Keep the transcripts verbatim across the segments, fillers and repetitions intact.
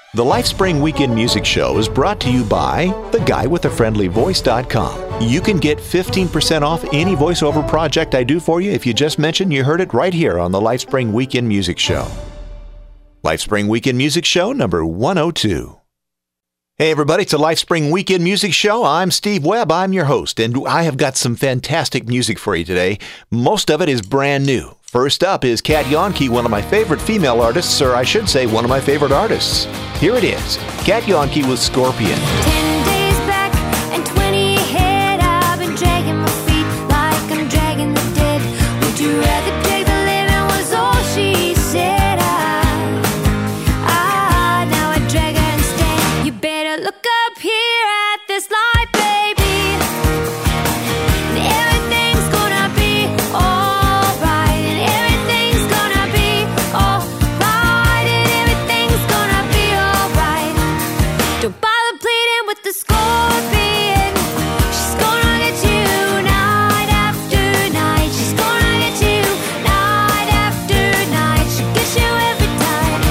The LifeSpring Weekend Music Show is brought to you by the guy with the friendly voice dot com. You can get fifteen percent off any voiceover project I do for you if you just mention you heard it right here on the LifeSpring Weekend Music Show. LifeSpring Weekend Music Show number one oh two. Hey everybody, it's the LifeSpring Weekend Music Show. I'm Steve Webb, I'm your host, and I have got some fantastic music for you today. Most of it is brand new. First up is Kat Yonke, one of my favorite female artists, or I should say one of my favorite artists. Here it is, Kat Yonke with Scorpion. Ten days back and twenty ahead, I've been dragging my feet like I'm dragging the dead. Would you rather take the living was all she said. I, I, now I drag her instead. You better look up here at this light, baby. And everything's gonna be alright. And everything's gonna be alright. And everything's gonna be alright. Don't bother pleading with the scorpion. She's gonna get you night after night. She's gonna get you night after night. She gets you every time.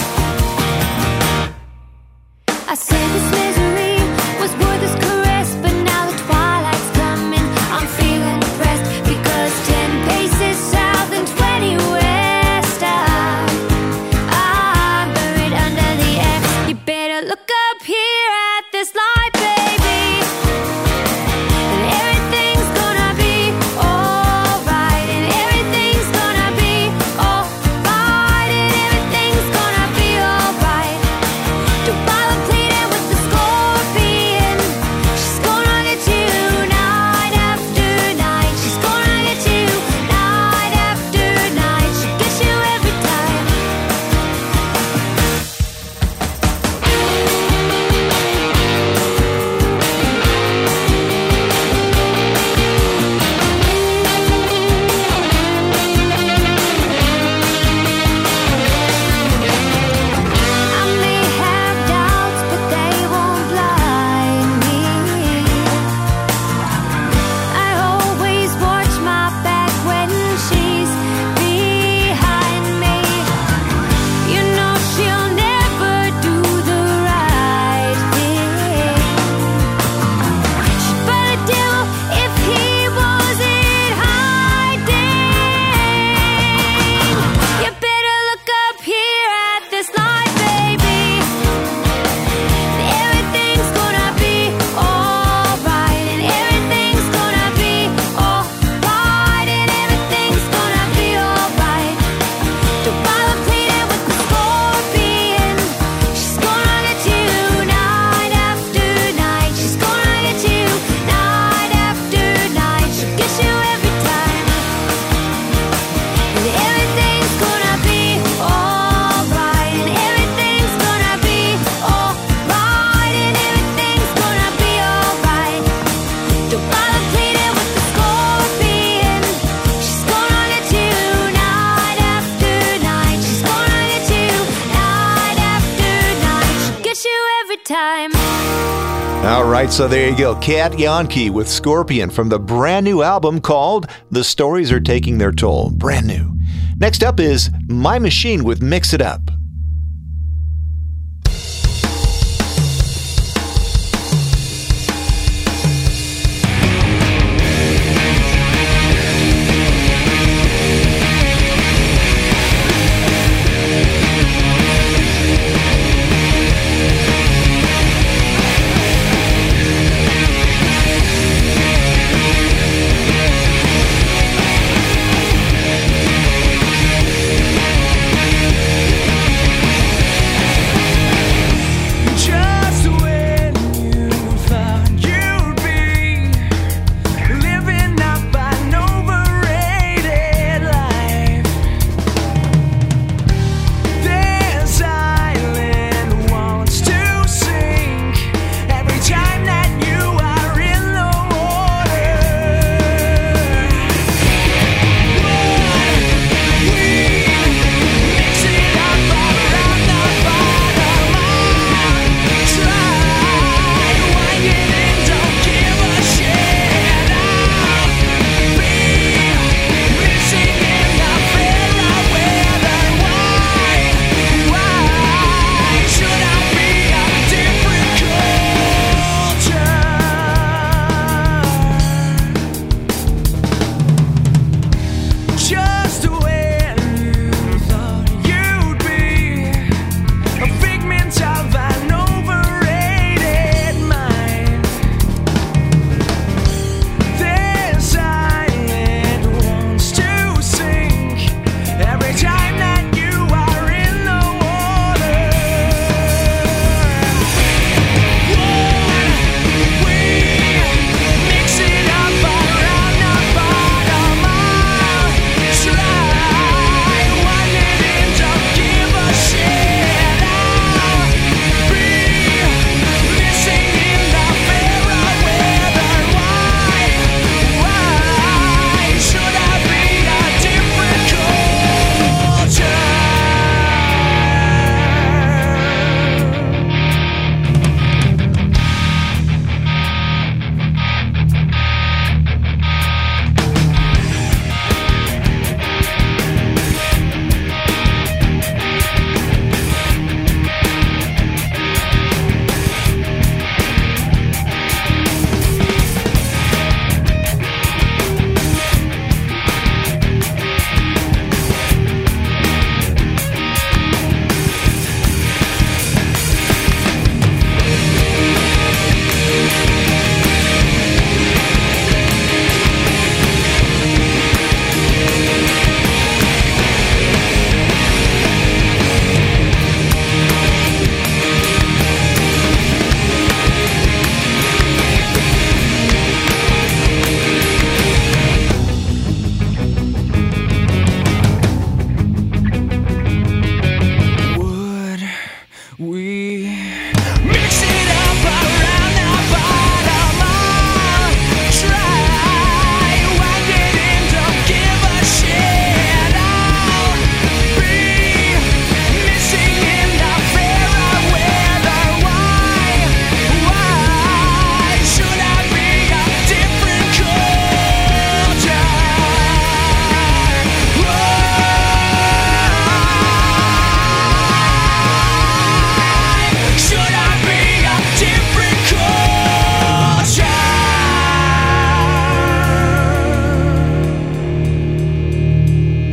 I said this misery was worth this caress, but now the twilight's coming. I'm feeling depressed because ten paces south and twenty west, I, I'm buried under the X. You better look up here at this light, baby. And everything's gonna be alright. And everything's gonna be alright. And everything's gonna be alright. Don't bother pleading with the scorpion. She's gonna get you night after night. She's gonna get you night after night. She gets you every time. I may have doubts, but they won't blind me. I always watch my back when she's behind me. You know she'll never do the right thing. She'd but a devil if he wasn't hiding. You better look up here at this light, baby. And everything's gonna be alright. And everything's gonna be alright. And everything's gonna be alright. Don't bother pleading with the scorpion. She's gonna get you night after night. She's gonna get you night after night. She gets you every time. And everything's gonna be alright. And everything's gonna be alright. And everything's gonna be alright. Don't bother pleading with the scorpion. She's gonna get you night after night. She's gonna get you night after night. She gets you every time. All right, so there you go. Kat Yonke with Scorpion from the brand new album called The Stories Are Taking Their Toll. Brand new. Next up is My Machine with Mix It Up. Everything's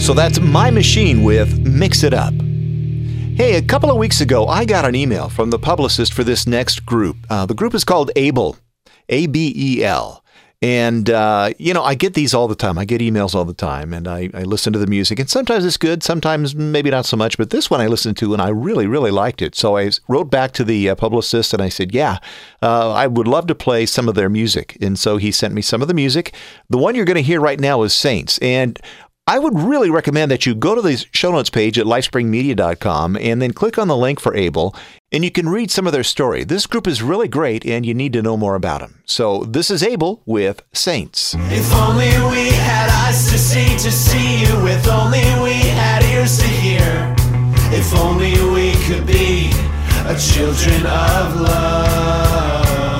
So that's My Machine with Mix It Up. Hey, a couple of weeks ago, I got an email from the publicist for this next group. Uh, the group is called Abel, A B E L. And, uh, you know, I get these all the time. I get emails all the time, and I, I listen to the music. And sometimes it's good, sometimes maybe not so much. But this one I listened to, and I really, really liked it. So I wrote back to the uh, publicist, and I said, yeah, uh, I would love to play some of their music. And so he sent me some of the music. The one you're going to hear right now is Saints. And I would really recommend that you go to the show notes page at lifespring media dot com and then click on the link for Abel, and you can read some of their story. This group is really great, and you need to know more about them. So this is Abel with Saints. If only we had eyes to see, to see you. If only we had ears to hear. If only we could be a children of love.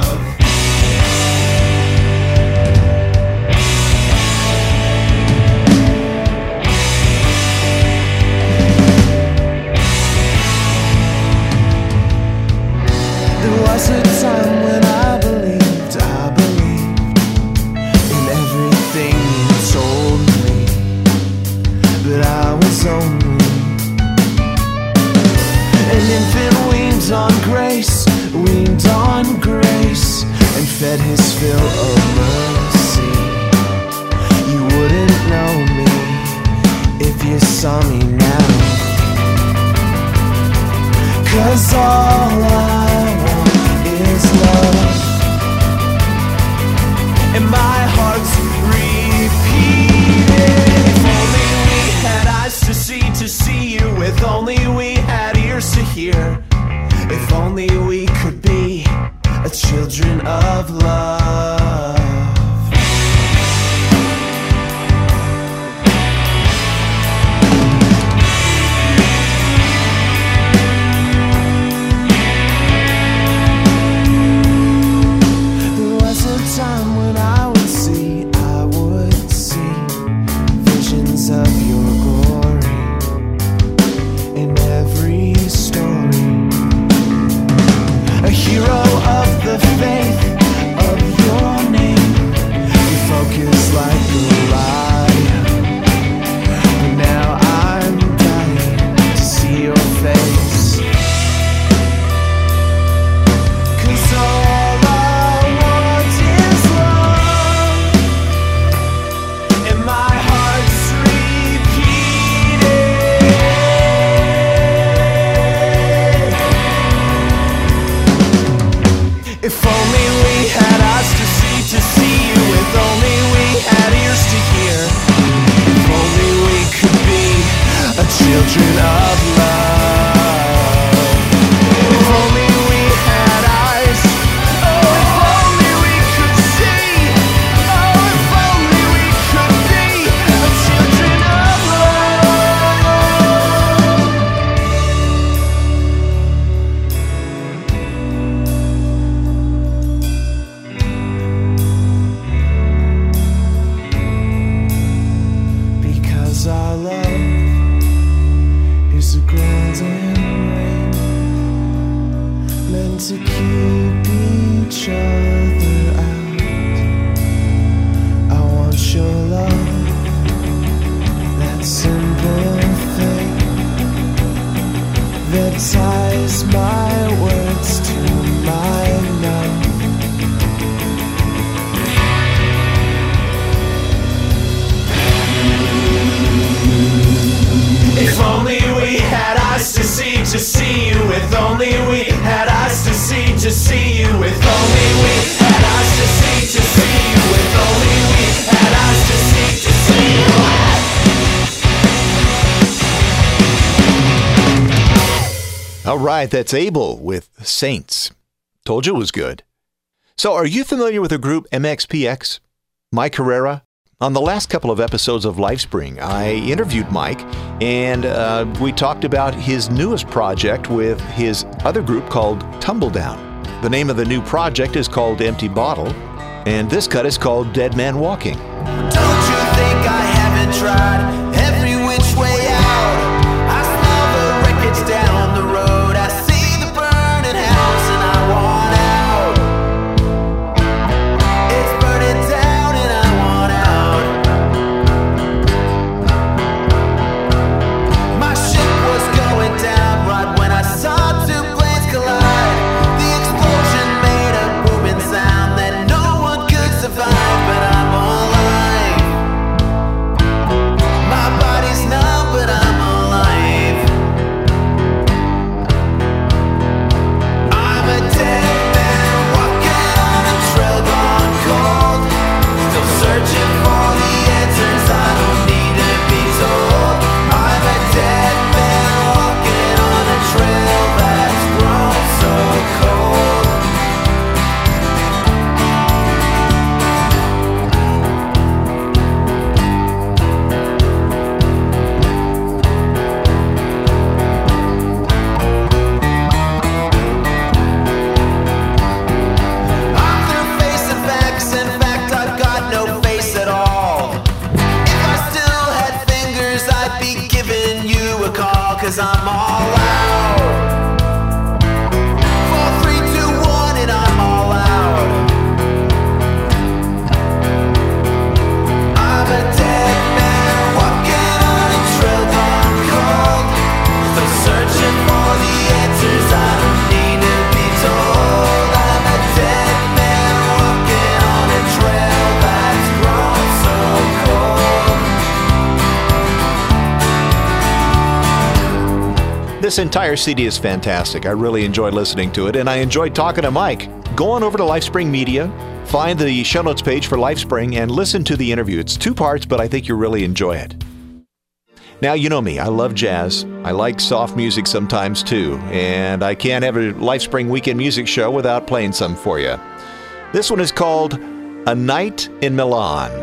There was a time when I believed, I believed in everything you told me, but I was only an infant weaned on grace, weaned on grace, and fed his fill of mercy. You wouldn't know me if you saw me now, 'cause all I want is love, and my heart's repeating. If only we had eyes to see, to see you. If only we had ears to hear. If only we could be a children of love. Time when I would see, I would see visions of your glory in every story. A hero of the faith of your name. You focus like a lion, but now I'm dying to see your face. 'Cause all if only we had eyes to see, to see you. If only we had ears to hear. If only we could be a children of love. If only we had eyes. Oh, if only we could see. Oh, if only we could be a children of our love is a golden ring, meant to keep each other out. I want your love, that simple thing that ties my words to my mouth. If only we had eyes to see, to see you. If only we had eyes to see, to see you. If only we had eyes to see, to see you. If only we had eyes to see, to see you. All right, that's Abel with Saints. Told you it was good. So are you familiar with the group M X P X? Mike Herrera? On the last couple of episodes of Lifespring, I interviewed Mike, and uh, we talked about his newest project with his other group called Tumbledown. The name of the new project is called Empty Bottle, and this cut is called Dead Man Walking. Don't you think I haven't tried every which way out? I smell the wreckage down the road. I see the burning house and I want out. It's burning down and I want out. This entire C D is fantastic. I really enjoyed listening to it, and I enjoyed talking to Mike. Go on over to LifeSpring Media, find the show notes page for LifeSpring, and listen to the interview. It's two parts, but I think you'll really enjoy it. Now, you know me. I love jazz. I like soft music sometimes, too, and I can't have a LifeSpring Weekend Music Show without playing some for you. This one is called A Night in Milan.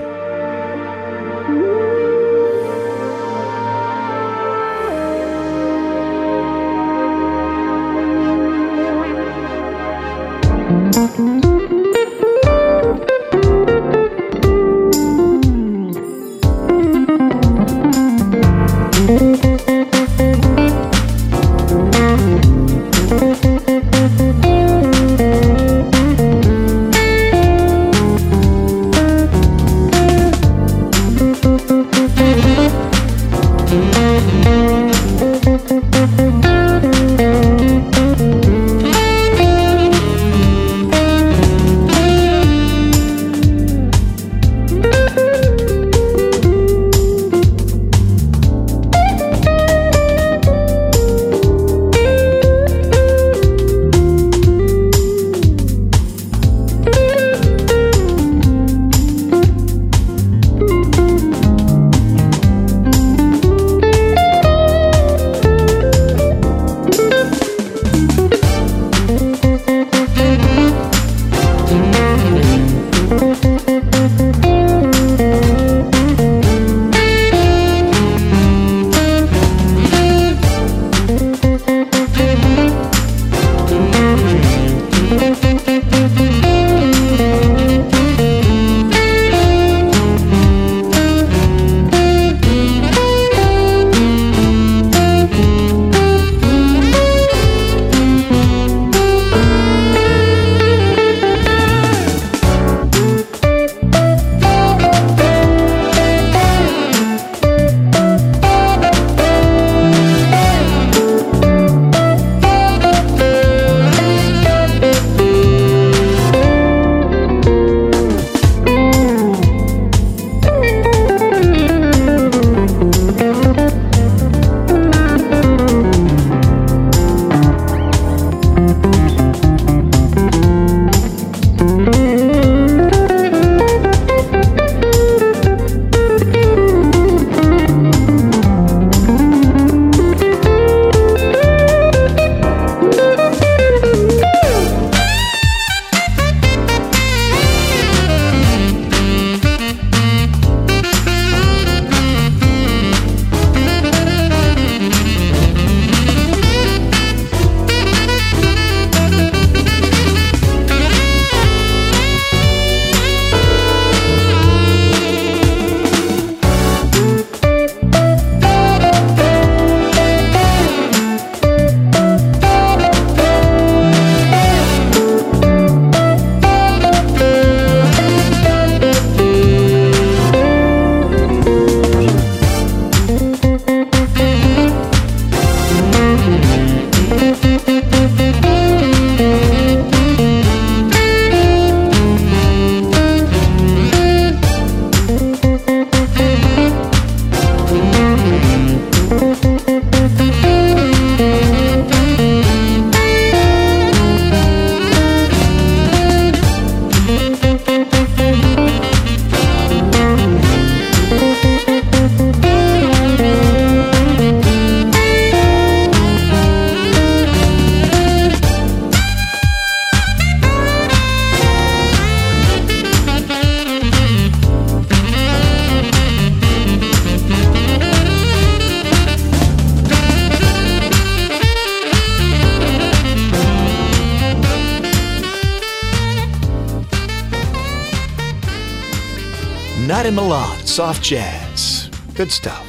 Night in Milan, soft jazz. Good stuff.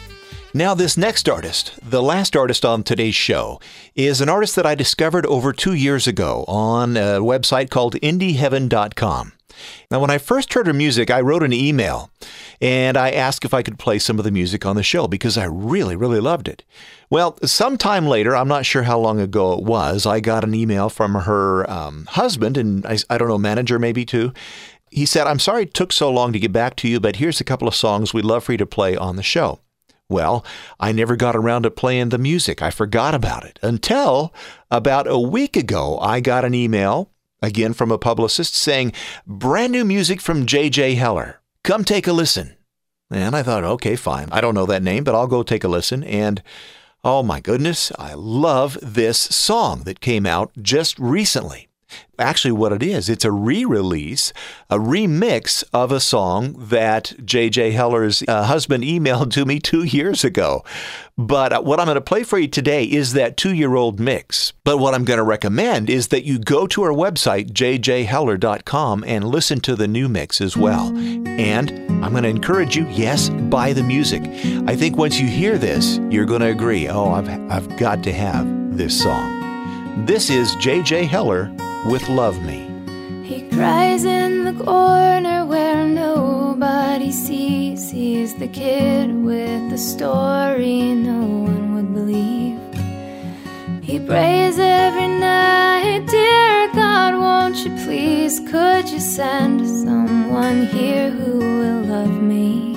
Now, this next artist, the last artist on today's show, is an artist that I discovered over two years ago on a website called indie heaven dot com. Now, when I first heard her music, I wrote an email, and I asked if I could play some of the music on the show because I really, really loved it. Well, sometime later, I'm not sure how long ago it was, I got an email from her um, husband, and I, I don't know, manager maybe too. He said, "I'm sorry it took so long to get back to you, but here's a couple of songs we'd love for you to play on the show." Well, I never got around to playing the music. I forgot about it until about a week ago. I got an email, again from a publicist, saying, brand new music from J J Heller. Come take a listen. And I thought, okay, fine. I don't know that name, but I'll go take a listen. And oh my goodness, I love this song that came out just recently. Actually, what it is, it's a re-release, a remix of a song that J J Heller's uh, husband emailed to me two years ago. But uh, what I'm going to play for you today is that two-year-old mix. But what I'm going to recommend is that you go to our website, j j heller dot com, and listen to the new mix as well. And I'm going to encourage you, yes, buy the music. I think once you hear this, you're going to agree, oh, I've, I've got to have this song. This is J J Heller with Love Me. He cries in the corner where nobody sees. He's the kid with the story no one would believe. He prays every night, dear God, won't you please, could you send someone here who will love me?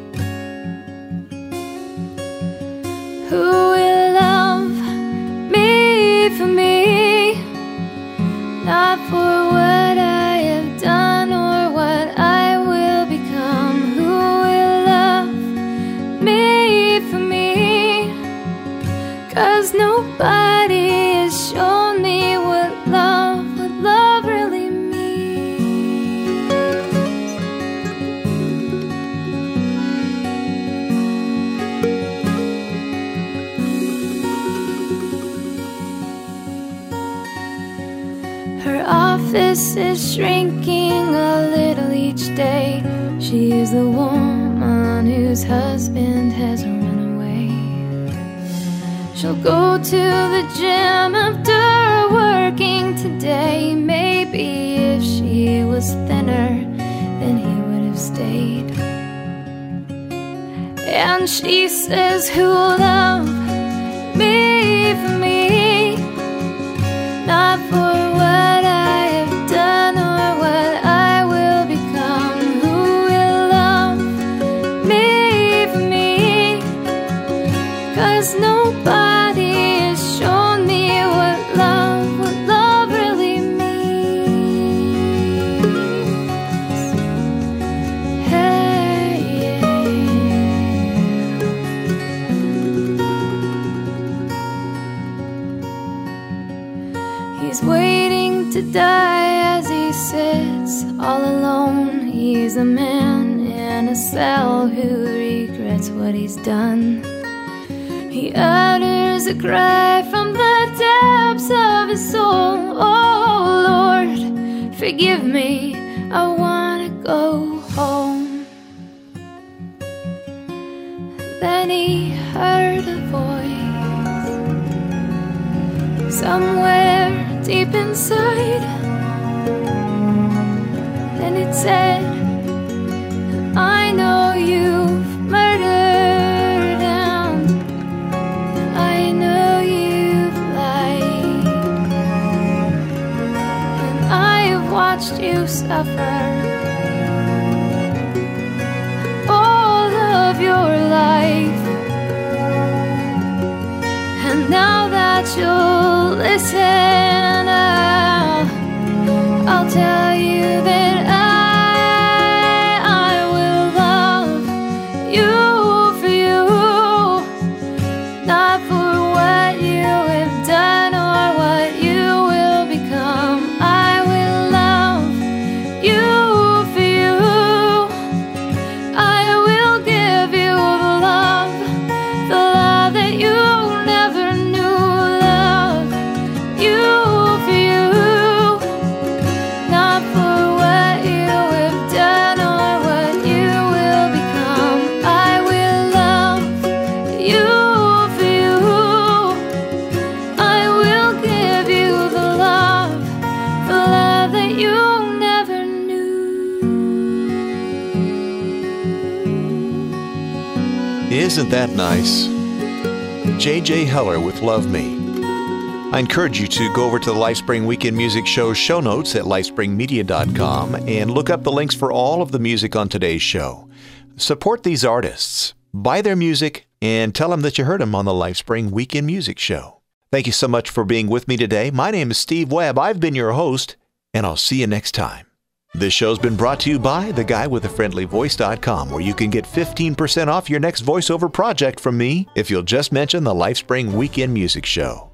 Who will love me for me? Not for what I have done or what I will become. Who will love me for me? 'Cause nobody has shown me what love, what love really means. Her office is shrinking a little each day. She is the woman whose husband has run away. She'll go to the gym after working today. Maybe if she was thinner, then he would have stayed. And she says, who'll love me for me? Not for what I have done or what I will become. Who will love me for me? 'Cause nobody has shown me what love, what love really means. Hey, yeah. He's waiting to die as he sits all alone. He's a man in a cell who regrets what he's done. He utters a cry from the depths of his soul. Oh Lord, forgive me, I want to go home. Then he heard a voice somewhere deep inside, and it said, I know you've murdered and I know you've lied, and I have watched you suffer all of your life, and now that you'll listen, I'll, I'll tell you that I, I will love you for you, not for what you have done or what you will become. I will love you for you. I will give you the love, the love that you never knew. Love you for you, not for what you have done or what you will become. I will love you for you. I will give you the love, the love that you never knew. Isn't that nice? J J Heller with Love Me. I encourage you to go over to the LifeSpring Weekend Music Show show notes at lifespring media dot com and look up the links for all of the music on today's show. Support these artists. Buy their music, and tell them that you heard them on the LifeSpring Weekend Music Show. Thank you so much for being with me today. My name is Steve Webb. I've been your host, and I'll see you next time. This show's been brought to you by the guy with a friendly voice dot com, where you can get fifteen percent off your next voiceover project from me if you'll just mention the LifeSpring Weekend Music Show.